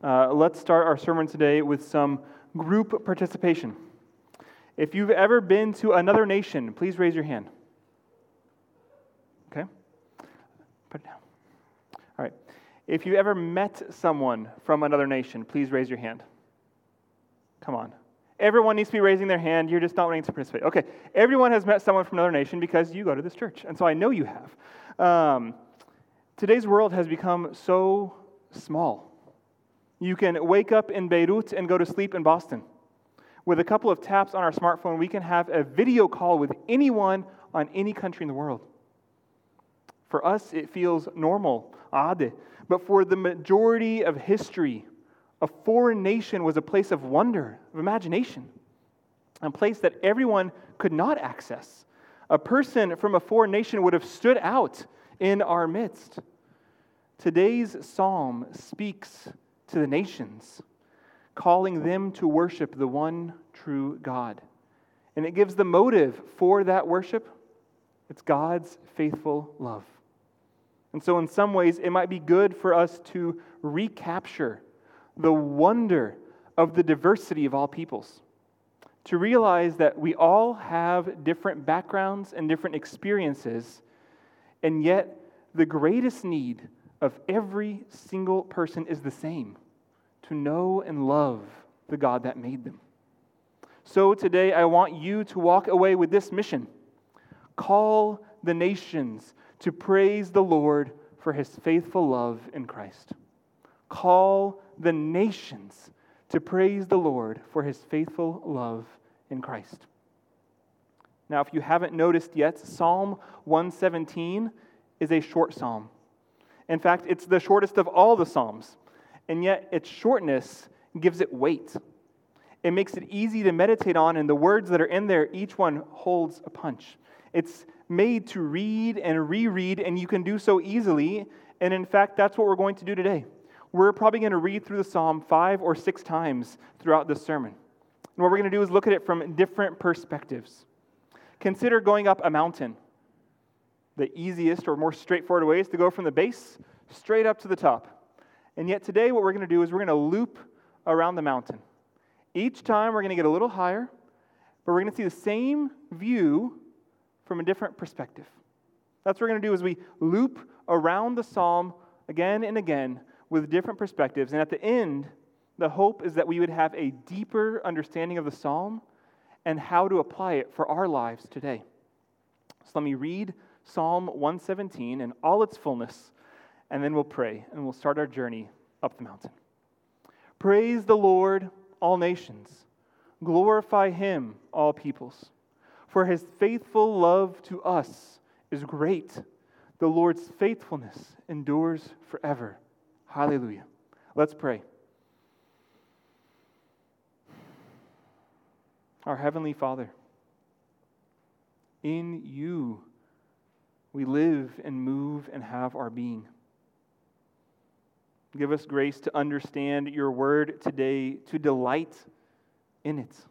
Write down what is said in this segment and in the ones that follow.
Let's start our sermon today with some group participation. If you've ever been to another nation, please raise your hand. Okay? Put it down. All right. If you ever met someone from another nation, please raise your hand. Come on. Everyone needs to be raising their hand. You're just not wanting to participate. Okay. Everyone has met someone from another nation because you go to this church. And so I know you have. Today's world has become so small. You can wake up in Beirut and go to sleep in Boston. With a couple of taps on our smartphone, we can have a video call with anyone on any country in the world. For us, it feels normal, ade. But for the majority of history, a foreign nation was a place of wonder, of imagination, a place that everyone could not access. A person from a foreign nation would have stood out in our midst. Today's psalm speaks to the nations, calling them to worship the one true God. And it gives the motive for that worship. It's God's faithful love. And so in some ways, it might be good for us to recapture the wonder of the diversity of all peoples. To realize that we all have different backgrounds and different experiences, and yet the greatest need of every single person is the same: to know and love the God that made them. So today I want you to walk away with this mission. Call the nations to praise the Lord for His faithful love in Christ. Call the nations to praise the Lord for His faithful love in Christ. Now, if you haven't noticed yet, Psalm 117 is a short psalm. In fact, it's the shortest of all the psalms, and yet its shortness gives it weight. It makes it easy to meditate on, and the words that are in there, each one holds a punch. It's made to read and reread, and you can do so easily, and in fact, that's what we're going to do today. We're probably going to read through the psalm 5 or 6 times throughout this sermon. And what we're going to do is look at it from different perspectives. Consider going up a mountain. The easiest or more straightforward way is to go from the base straight up to the top. And yet today what we're going to do is we're going to loop around the mountain. Each time we're going to get a little higher, but we're going to see the same view from a different perspective. That's what we're going to do is we loop around the psalm again and again with different perspectives. And at the end, the hope is that we would have a deeper understanding of the psalm and how to apply it for our lives today. So let me read Psalm 117 in all its fullness, and then we'll pray, and we'll start our journey up the mountain. Praise the Lord, all nations. Glorify Him, all peoples. For His faithful love to us is great. The Lord's faithfulness endures forever. Hallelujah. Let's pray. Our Heavenly Father, in You we live and move and have our being. Give us grace to understand Your word today, to delight in it.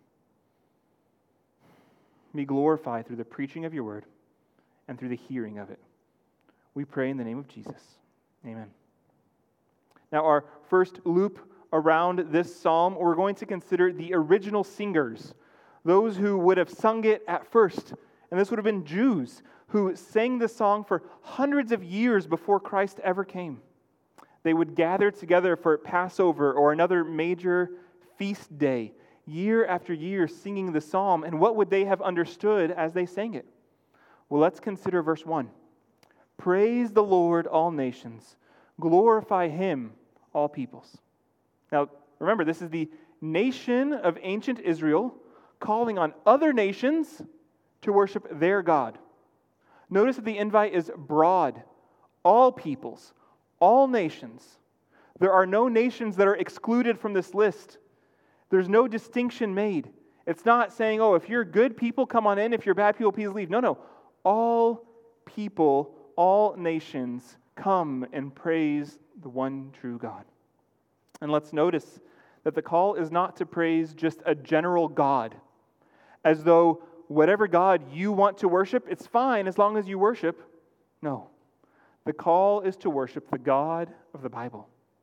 Be glorified through the preaching of Your word and through the hearing of it. We pray in the name of Jesus. Amen. Now, our first loop around this psalm, we're going to consider the original singers, those who would have sung it at first. And this would have been Jews who sang this song for hundreds of years before Christ ever came. They would gather together for Passover or another major feast day, year after year, singing the psalm. And what would they have understood as they sang it? Well, let's consider verse 1. Praise the Lord, all nations. Glorify Him, all peoples. Now, remember, this is the nation of ancient Israel calling on other nations to worship their God. Notice that the invite is broad. All peoples, all nations. There are no nations that are excluded from this list. There's no distinction made. It's not saying, oh, if you're good people, come on in. If you're bad people, please leave. No. All people, all nations, come and praise the one true God. And let's notice that the call is not to praise just a general God, as though whatever God you want to worship, it's fine as long as you worship. No. The call is to worship the God of the Bible.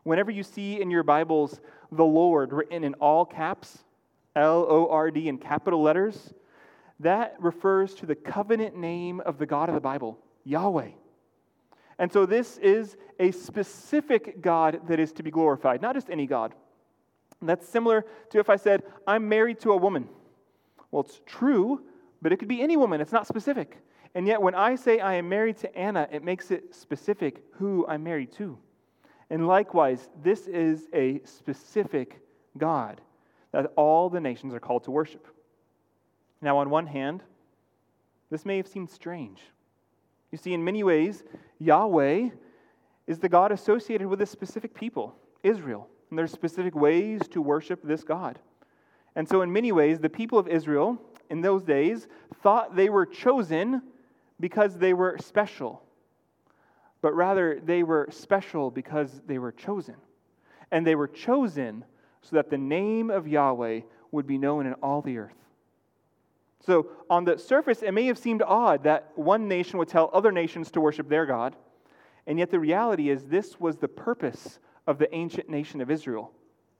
Whenever you see in your Bibles the Lord written in all caps, L-O-R-D in capital letters, that refers to the covenant name of the God of the Bible, Yahweh. And so this is a specific God that is to be glorified, not just any God. And that's similar to if I said, I'm married to a woman. Well, it's true, but it could be any woman. It's not specific. And yet when I say I am married to Anna, it makes it specific who I'm married to. And likewise, this is a specific God that all the nations are called to worship. Now, on one hand, this may have seemed strange. You see, in many ways, Yahweh is the God associated with a specific people, Israel. And there's specific ways to worship this God. And so in many ways, the people of Israel in those days thought they were chosen because they were special. But rather, they were special because they were chosen. And they were chosen so that the name of Yahweh would be known in all the earth. So on the surface, it may have seemed odd that one nation would tell other nations to worship their God. And yet the reality is this was the purpose of the ancient nation of Israel,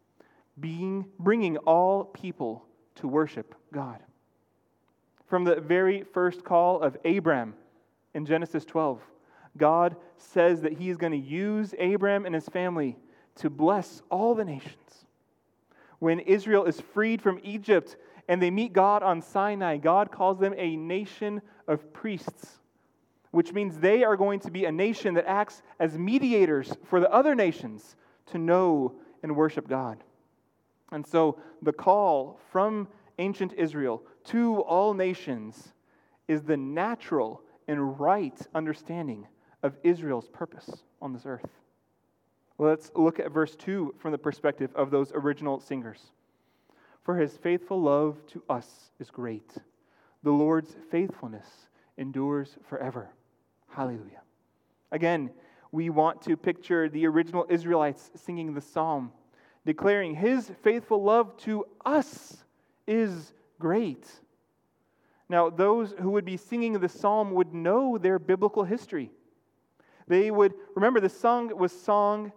bringing all people to worship God. From the very first call of Abram in Genesis 12, God says that He is going to use Abram and his family to bless all the nations. When Israel is freed from Egypt and they meet God on Sinai, God calls them a nation of priests, which means they are going to be a nation that acts as mediators for the other nations to know and worship God. And so the call from ancient Israel to all nations is the natural and right understanding of Israel's purpose on this earth. Let's look at verse 2 from the perspective of those original singers. For His faithful love to us is great. The Lord's faithfulness endures forever. Hallelujah. Again, we want to picture the original Israelites singing the psalm, declaring His faithful love to us is great. Now, those who would be singing the psalm would know their biblical history. They would remember this song was sung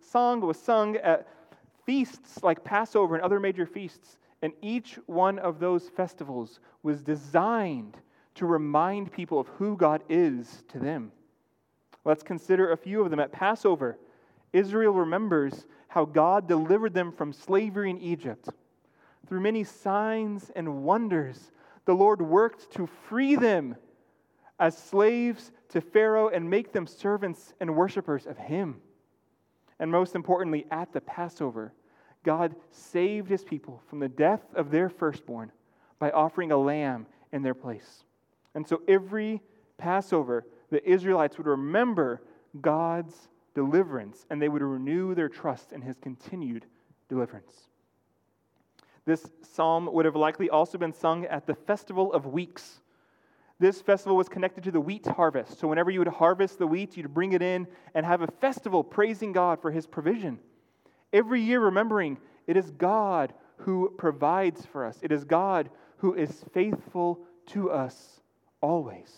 at feasts like Passover and other major feasts, and each one of those festivals was designed to remind people of who God is to them. Let's consider a few of them. At Passover, Israel remembers how God delivered them from slavery in Egypt. Through many signs and wonders, the Lord worked to free them as slaves to Pharaoh and make them servants and worshipers of Him. And most importantly, at the Passover, God saved His people from the death of their firstborn by offering a lamb in their place. And so every Passover, the Israelites would remember God's deliverance, and they would renew their trust in His continued deliverance. This psalm would have likely also been sung at the Festival of Weeks. This festival was connected to the wheat harvest. So whenever you would harvest the wheat, you'd bring it in and have a festival praising God for His provision. Every year remembering it is God who provides for us. It is God who is faithful to us always.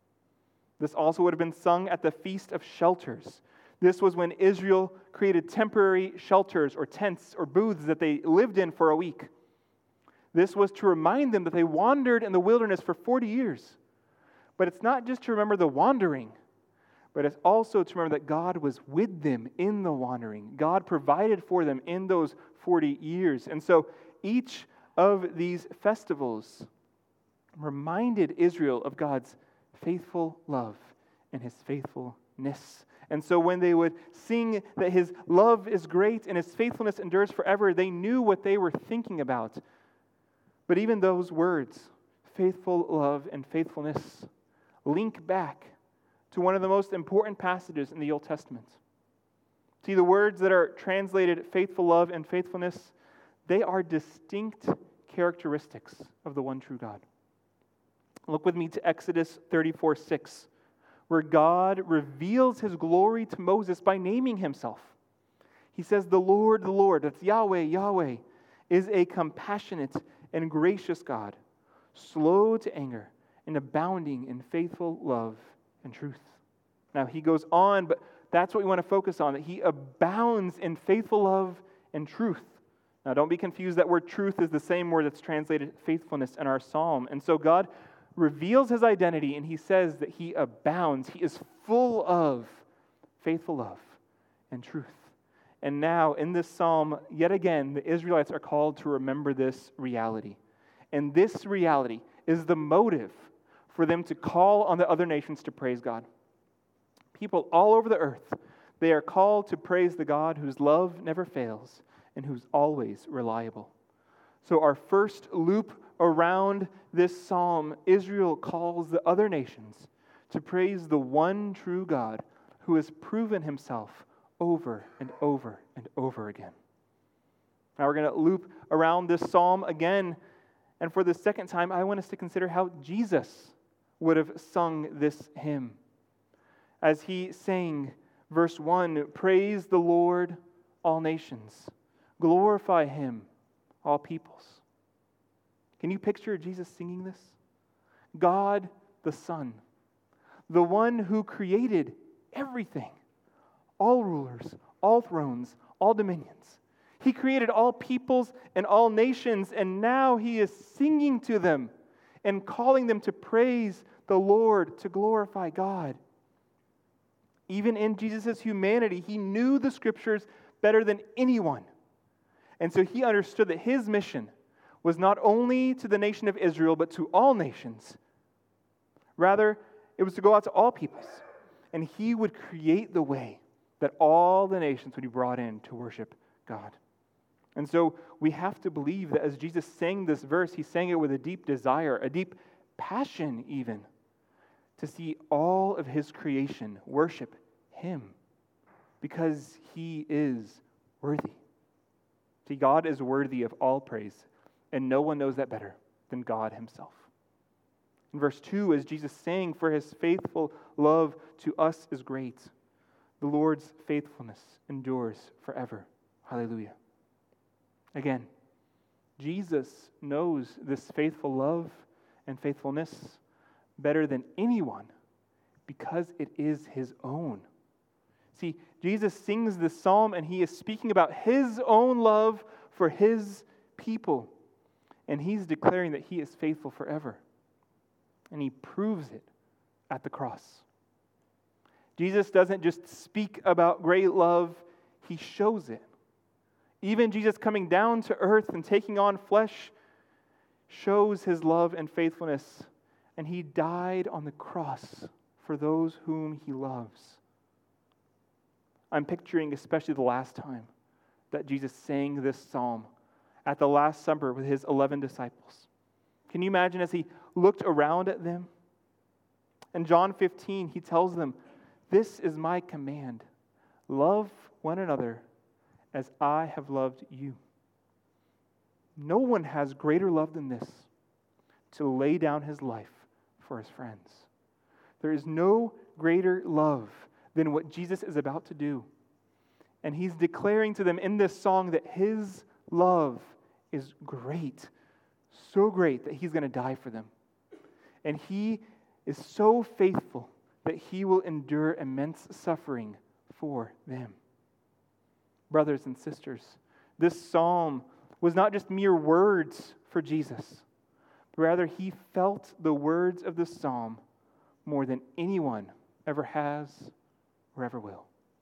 This also would have been sung at the Feast of Shelters. This was when Israel created temporary shelters or tents or booths that they lived in for a week. This was to remind them that they wandered in the wilderness for 40 years. But it's not just to remember the wandering, but it's also to remember that God was with them in the wandering. God provided for them in those 40 years. And so each of these festivals reminded Israel of God's faithful love and His faithfulness. And so when they would sing that His love is great and His faithfulness endures forever, they knew what they were thinking about. But even those words, faithful love and faithfulness, link back to one of the most important passages in the Old Testament. See, the words that are translated faithful love and faithfulness, they are distinct characteristics of the one true God. Look with me to Exodus 34:6, where God reveals His glory to Moses by naming Himself. He says, the Lord, that's Yahweh, Yahweh, is a compassionate and gracious God, slow to anger and abounding in faithful love and truth. Now he goes on, but That's what we want to focus on, that he abounds in faithful love and truth. Now, don't be confused. That word truth is the same word that's translated faithfulness in our psalm. And so God reveals his identity, and he says that he abounds. He is full of faithful love and truth. And now, in this psalm, yet again, the Israelites are called to remember this reality. And this reality is the motive for them to call on the other nations to praise God. People all over the earth, they are called to praise the God whose love never fails and who's always reliable. So our first loop around this psalm, Israel calls the other nations to praise the one true God who has proven himself over and over and over again. Now we're going to loop around this psalm again, and for the second time, I want us to consider how Jesus would have sung this hymn. As he sang, verse 1, praise the Lord, all nations. Glorify him, all peoples. Can you picture Jesus singing this? God the Son, the one who created everything, all rulers, all thrones, all dominions. He created all peoples and all nations, and now he is singing to them and calling them to praise the Lord, to glorify God. Even in Jesus' humanity, he knew the Scriptures better than anyone. And so he understood that his mission was not only to the nation of Israel, but to all nations. Rather, it was to go out to all peoples. And he would create the way that all the nations would be brought in to worship God. And so we have to believe that as Jesus sang this verse, he sang it with a deep desire, a deep passion even, to see all of his creation worship him because he is worthy. See, God is worthy of all praise, and no one knows that better than God himself. In verse 2, as Jesus sang, for his faithful love to us is great. The Lord's faithfulness endures forever. Hallelujah. Again, Jesus knows this faithful love and faithfulness better than anyone because it is his own. See, Jesus sings this psalm and he is speaking about his own love for his people. And he's declaring that he is faithful forever. And he proves it at the cross. Jesus doesn't just speak about great love, he shows it. Even Jesus coming down to earth and taking on flesh shows his love and faithfulness. And he died on the cross for those whom he loves. I'm picturing especially the last time that Jesus sang this psalm at the Last Supper with his 11 disciples. Can you imagine as he looked around at them? In John 15, he tells them, "This is my command. Love one another as I have loved you." No one has greater love than this, to lay down his life for his friends. There is no greater love than what Jesus is about to do. And he's declaring to them in this song that his love is great, so great that he's going to die for them. And he is so faithful that he will endure immense suffering for them. Brothers and sisters, this psalm was not just mere words for Jesus, but rather he felt the words of the psalm more than anyone ever has or ever will.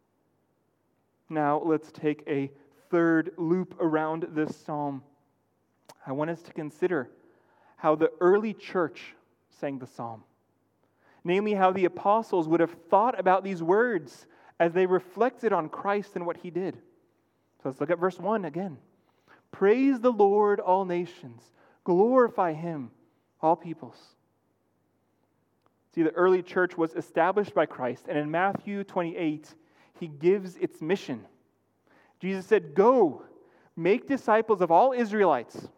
Now let's take a third loop around this psalm. I want us to consider how the early church sang the psalm. Namely, how the apostles would have thought about these words as they reflected on Christ and what he did. So let's look at verse 1 again. Praise the Lord, all nations. Glorify him, all peoples. See, the early church was established by Christ, and in Matthew 28, he gives its mission. Jesus said, "Go, make disciples of all Israelites."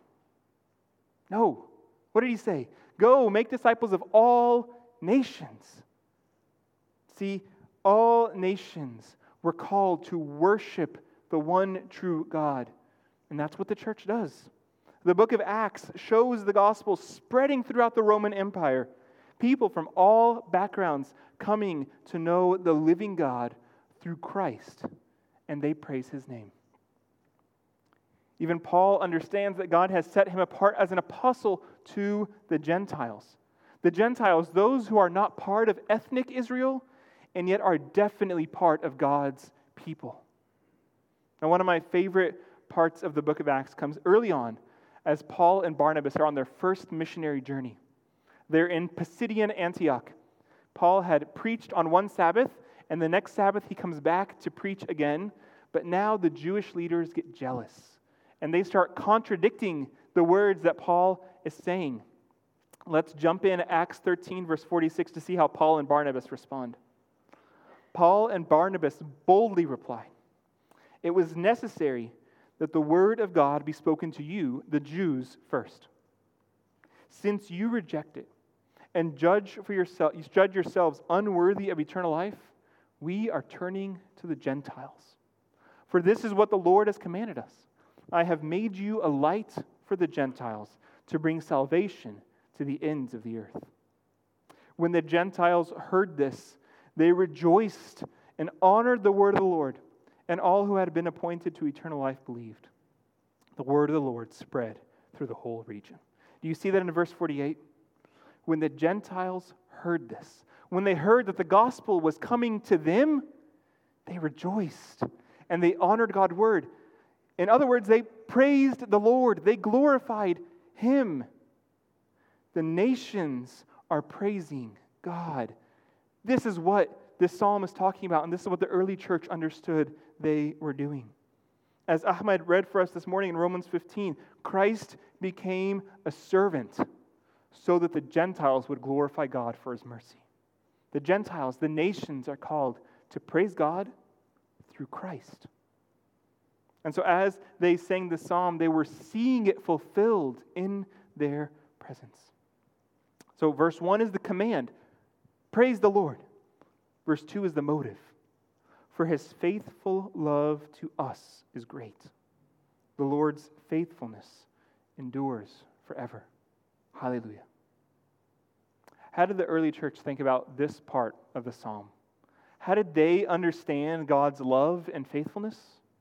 No. What did he say? Go, make disciples of all nations. See, all nations were called to worship the one true God. And that's what the church does. The book of Acts shows the gospel spreading throughout the Roman Empire. People from all backgrounds coming to know the living God through Christ, and they praise his name. Even Paul understands that God has set him apart as an apostle to the Gentiles. The Gentiles, those who are not part of ethnic Israel, and yet are definitely part of God's people. Now, one of my favorite parts of the book of Acts comes early on as Paul and Barnabas are on their first missionary journey. They're in Pisidian Antioch. Paul had preached on one Sabbath, and the next Sabbath he comes back to preach again, but now the Jewish leaders get jealous, and they start contradicting the words that Paul is saying. Let's jump in Acts 13, verse 46 to see how Paul and Barnabas respond. Paul and Barnabas boldly reply, "It was necessary that the word of God be spoken to you, the Jews, first. Since you reject it and judge yourselves unworthy of eternal life, we are turning to the Gentiles. For this is what the Lord has commanded us. I have made you a light for the Gentiles to bring salvation to the ends of the earth." When the Gentiles heard this, they rejoiced and honored the word of the Lord, and all who had been appointed to eternal life believed. The word of the Lord spread through the whole region. Do you see that in verse 48? When the Gentiles heard this, when they heard that the gospel was coming to them, they rejoiced and they honored God's word. In other words, they praised the Lord. They glorified him. The nations are praising God. This is what this psalm is talking about, and this is what the early church understood they were doing. As Ahmed read for us this morning in Romans 15, Christ became a servant so that the Gentiles would glorify God for his mercy. The Gentiles, the nations, are called to praise God through Christ. And so as they sang the psalm, they were seeing it fulfilled in their presence. So verse 1 is the command, praise the Lord. Verse 2 is the motive, for his faithful love to us is great. The Lord's faithfulness endures forever. Hallelujah. How did the early church think about this part of the psalm? How did they understand God's love and faithfulness?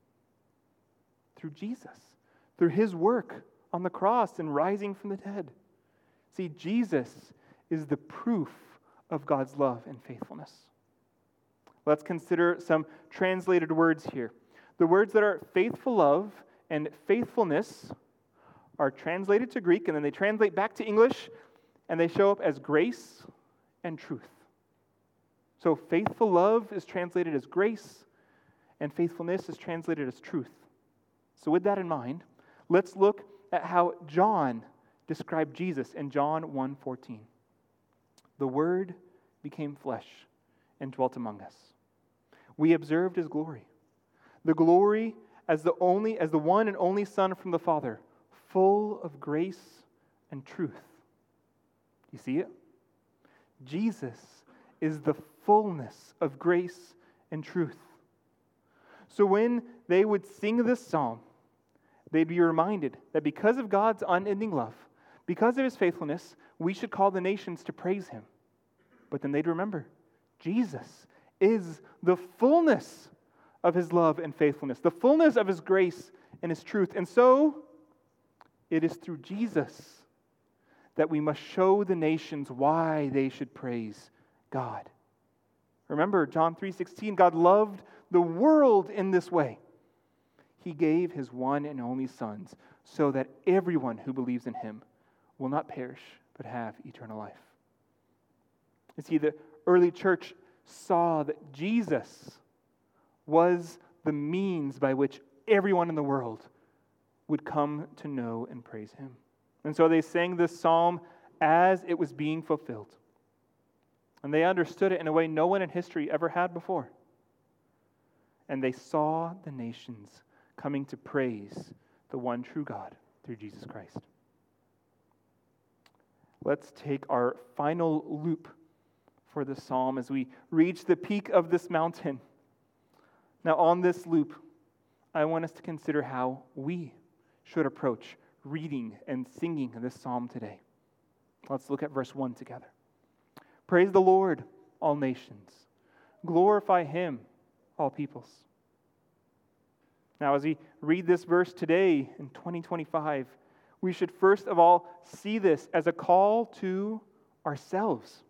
Through Jesus, through his work on the cross and rising from the dead. See, Jesus is the proof of God's love and faithfulness. Let's consider some translated words here. The words that are faithful love and faithfulness are translated to Greek, and then they translate back to English, and they show up as grace and truth. So faithful love is translated as grace, and faithfulness is translated as truth. So with that in mind, let's look at how John described Jesus in John 1:14. The Word became flesh and dwelt among us. We observed his glory. The glory as the one and only Son from the Father, full of grace and truth. You see it? Jesus is the fullness of grace and truth. So when they would sing this psalm, they'd be reminded that because of God's unending love, because of his faithfulness, we should call the nations to praise him. But then they'd remember, Jesus is the fullness of his love and faithfulness, the fullness of his grace and his truth. And so, it is through Jesus that we must show the nations why they should praise God. Remember, John 3:16, God loved the world in this way. He gave his one and only Son so that everyone who believes in him will not perish but have eternal life. You see, the early church saw that Jesus was the means by which everyone in the world would come to know and praise him. And so they sang this psalm as it was being fulfilled. And they understood it in a way no one in history ever had before. And they saw the nations coming to praise the one true God through Jesus Christ. Let's take our final loop for the psalm as we reach the peak of this mountain. Now, on this loop, I want us to consider how we should approach reading and singing this psalm today. Let's look at verse 1 together. Praise the Lord, all nations. Glorify him, all peoples. Now, as we read this verse today in 2025, we should first of all see this as a call to ourselves.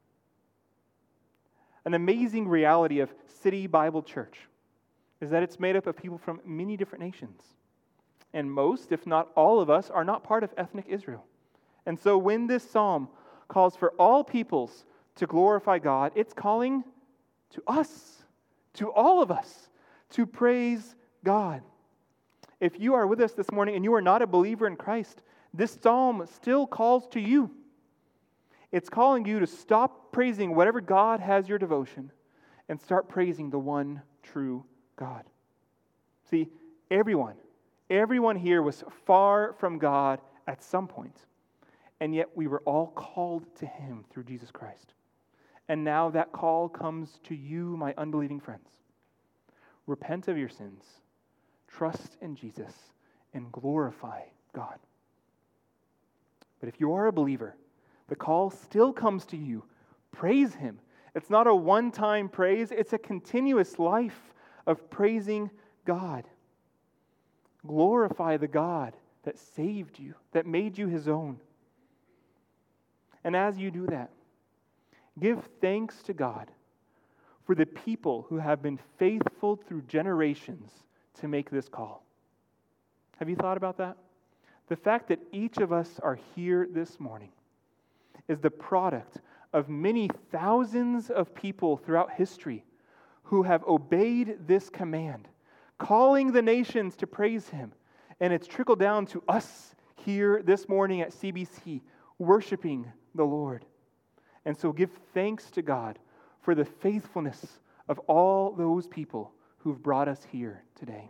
An amazing reality of City Bible Church is that it's made up of people from many different nations. And most, if not all of us, are not part of ethnic Israel. And so when this psalm calls for all peoples to glorify God, it's calling to us, to all of us, to praise God. If you are with us this morning and you are not a believer in Christ, this psalm still calls to you. It's calling you to stop praising whatever God has your devotion and start praising the one true God. See, everyone here was far from God at some point, and yet we were all called to Him through Jesus Christ. And now that call comes to you, my unbelieving friends. Repent of your sins, trust in Jesus, and glorify God. But if you are a believer, the call still comes to you. Praise Him. It's not a one-time praise, it's a continuous life of praising God. Glorify the God that saved you, that made you His own. And as you do that, give thanks to God for the people who have been faithful through generations to make this call. Have you thought about that? The fact that each of us are here this morning is the product of many thousands of people throughout history who have obeyed this command, calling the nations to praise Him. And it's trickled down to us here this morning at CBC, worshiping the Lord. And so give thanks to God for the faithfulness of all those people who've brought us here today.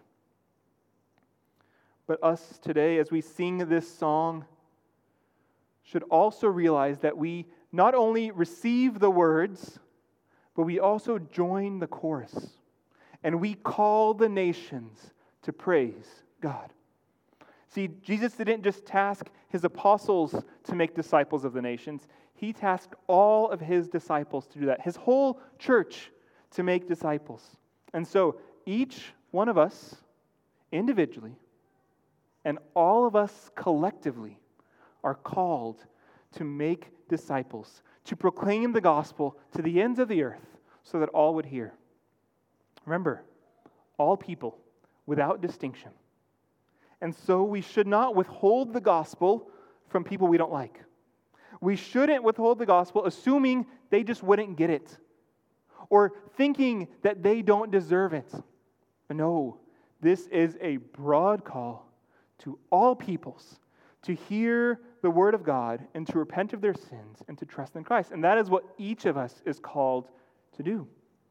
But us today, as we sing this song, should also realize that we not only receive the words, but we also join the chorus. And we call the nations to praise God. See, Jesus didn't just task His apostles to make disciples of the nations. He tasked all of His disciples to do that. His whole church to make disciples. And so each one of us individually and all of us collectively are called to make disciples, to proclaim the gospel to the ends of the earth so that all would hear. Remember, all people without distinction. And so we should not withhold the gospel from people we don't like. We shouldn't withhold the gospel assuming they just wouldn't get it or thinking that they don't deserve it. No, this is a broad call to all peoples to hear the word of God and to repent of their sins and to trust in Christ. And that is what each of us is called to do.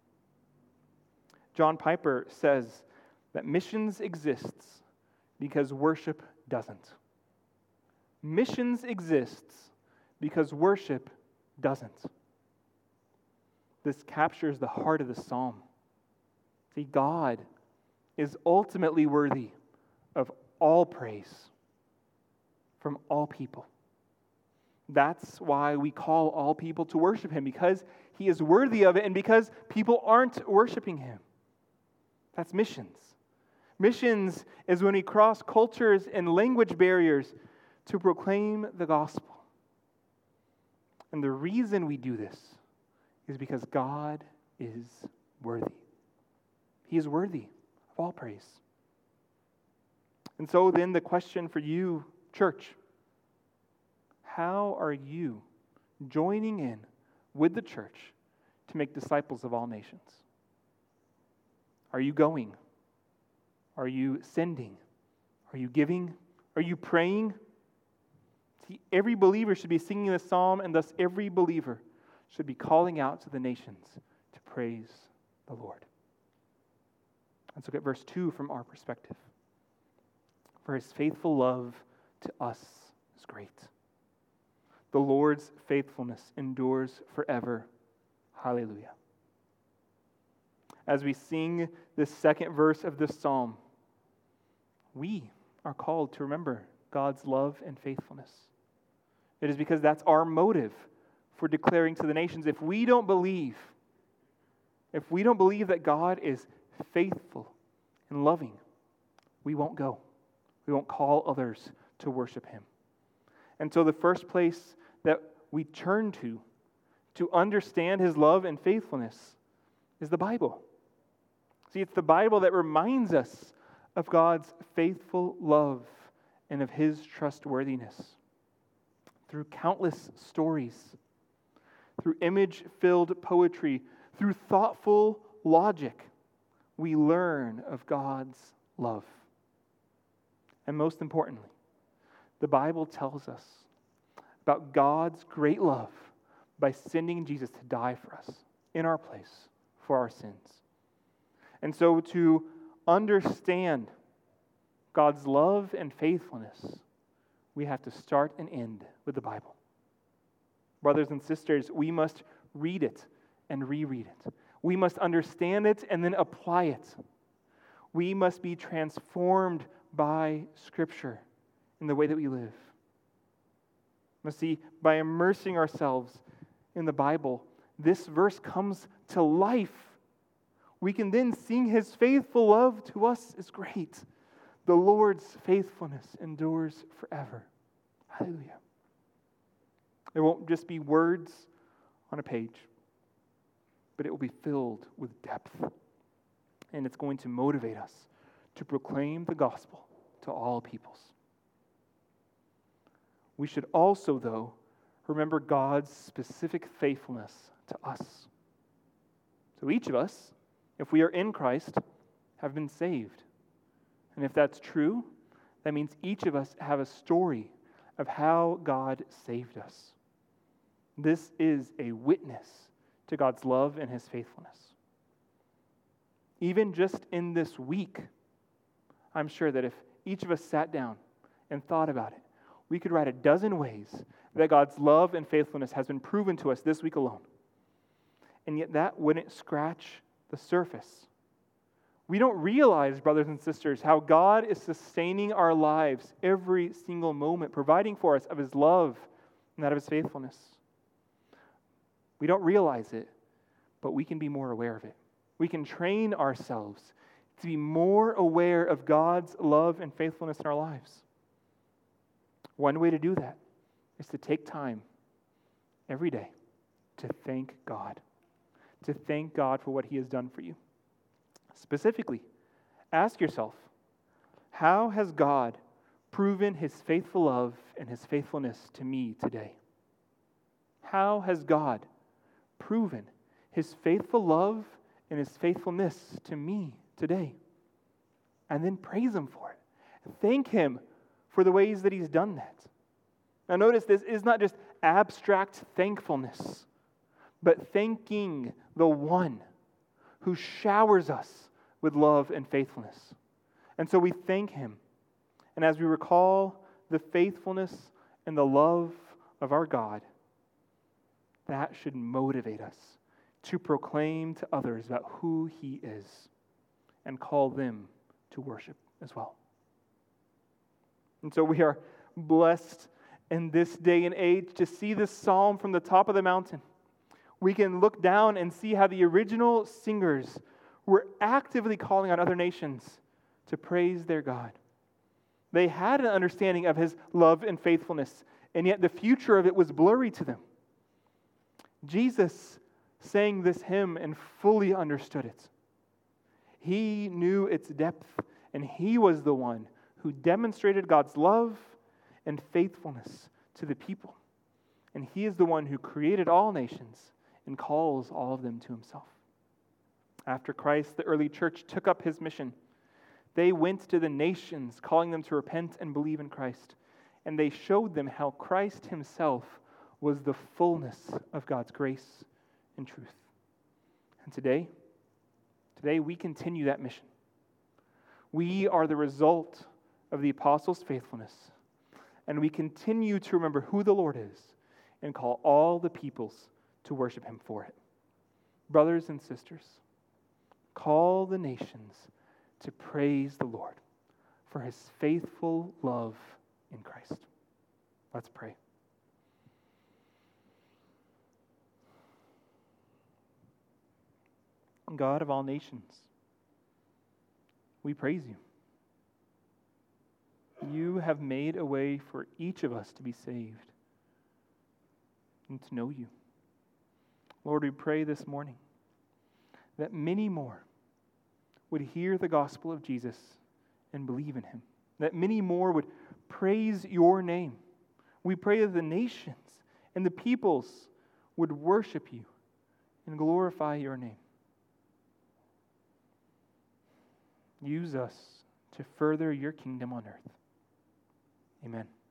John Piper says that missions exists because worship doesn't. Missions exists because worship doesn't. This captures the heart of the psalm. See, God is ultimately worthy of all praise from all people. That's why we call all people to worship Him, because He is worthy of it and because people aren't worshiping Him. That's missions. Missions is when we cross cultures and language barriers to proclaim the gospel. And the reason we do this is because God is worthy. He is worthy of all praise. And so then the question for you, church, how are you joining in with the church to make disciples of all nations? Are you going? Are you sending? Are you giving? Are you praying? See, every believer should be singing this psalm, and thus every believer should be calling out to the nations to praise the Lord. Let's look at verse 2 from our perspective. For His faithful love to us is great. The Lord's faithfulness endures forever. Hallelujah. As we sing this second verse of this psalm, we are called to remember God's love and faithfulness. It is because that's our motive for declaring to the nations. If we don't believe that God is faithful, and loving, we won't go. We won't call others to worship him. And so the first place that we turn to understand his love and faithfulness is the Bible. See, it's the Bible that reminds us of God's faithful love and of his trustworthiness. Through countless stories, through image-filled poetry, through thoughtful logic, we learn of God's love. And most importantly, the Bible tells us about God's great love by sending Jesus to die for us in our place for our sins. And so to understand God's love and faithfulness, we have to start and end with the Bible. Brothers and sisters, we must read it and reread it. We must understand it and then apply it. We must be transformed by Scripture in the way that we live. See, by immersing ourselves in the Bible, this verse comes to life. We can then sing his faithful love to us is great. The Lord's faithfulness endures forever. Hallelujah. There won't just be words on a page, but it will be filled with depth. And it's going to motivate us to proclaim the gospel to all peoples. We should also, though, remember God's specific faithfulness to us. So each of us, if we are in Christ, have been saved. And if that's true, that means each of us have a story of how God saved us. This is a witness to God's love and his faithfulness. Even just in this week, I'm sure that if each of us sat down and thought about it, we could write a dozen ways that God's love and faithfulness has been proven to us this week alone. And yet that wouldn't scratch the surface. We don't realize, brothers and sisters, how God is sustaining our lives every single moment, providing for us of his love and that of his faithfulness. We don't realize it, but we can be more aware of it. We can train ourselves to be more aware of God's love and faithfulness in our lives. One way to do that is to take time every day to thank God for what he has done for you. Specifically, ask yourself, how has God proven his faithful love and his faithfulness to me today? How has God proven his faithful love and his faithfulness to me today? And then praise him for it. Thank him for the ways that he's done that. Now notice, this is not just abstract thankfulness, but thanking the one who showers us with love and faithfulness. And so we thank him. And as we recall the faithfulness and the love of our God, that should motivate us to proclaim to others about who he is and call them to worship as well. And so we are blessed in this day and age to see this psalm from the top of the mountain. We can look down and see how the original singers were actively calling on other nations to praise their God. They had an understanding of his love and faithfulness, and yet the future of it was blurry to them. Jesus sang this hymn and fully understood it. He knew its depth, and he was the one who demonstrated God's love and faithfulness to the people. And he is the one who created all nations and calls all of them to himself. After Christ, the early church took up his mission. They went to the nations, calling them to repent and believe in Christ. And they showed them how Christ himself was the fullness of God's grace and truth. And today we continue that mission. We are the result of the apostles' faithfulness, and we continue to remember who the Lord is and call all the peoples to worship him for it. Brothers and sisters, call the nations to praise the Lord for his faithful love in Christ. Let's pray. God of all nations, we praise you. You have made a way for each of us to be saved and to know you. Lord, we pray this morning that many more would hear the gospel of Jesus and believe in him, that many more would praise your name. We pray that the nations and the peoples would worship you and glorify your name. Use us to further your kingdom on earth. Amen.